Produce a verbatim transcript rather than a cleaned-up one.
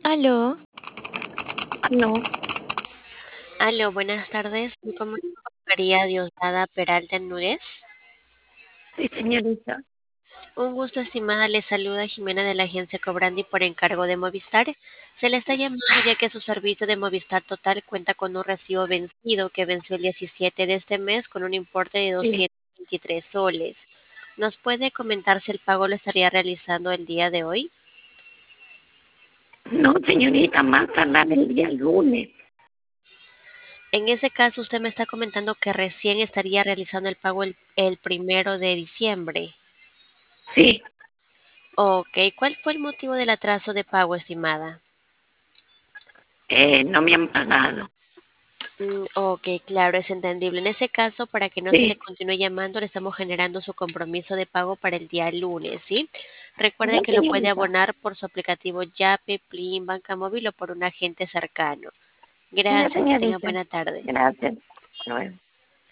Aló, No, aló, buenas tardes. Me comunico con María Diosdada Peralta Núñez. sí, señorita. Un gusto, estimada. Le saluda Jimena de la agencia Cobrandi por encargo de Movistar. Se le está llamando ya que su servicio de Movistar Total cuenta con un recibo vencido que venció el diecisiete de este mes con un importe de Sí. doscientos veintitrés soles. ¿Nos puede comentar si el pago lo estaría realizando el día de hoy? No, señorita, más tardar el día lunes. En ese caso, usted me está comentando que recién estaría realizando el pago el, el primero de diciembre. Sí, Ok, ¿cuál fue el motivo del atraso de pago, estimada? eh, no me han pagado. Mm, ok, claro, es entendible. En ese caso, para que no se le Sí, continúe llamando, le estamos generando su compromiso de pago para el día lunes, ¿sí? Recuerde no, que lo puede señorita. abonar por su aplicativo Yape, Plin, Banca Móvil o por un agente cercano. Ya, Gracias, que tenga señorita. buena tarde. Gracias. Bueno.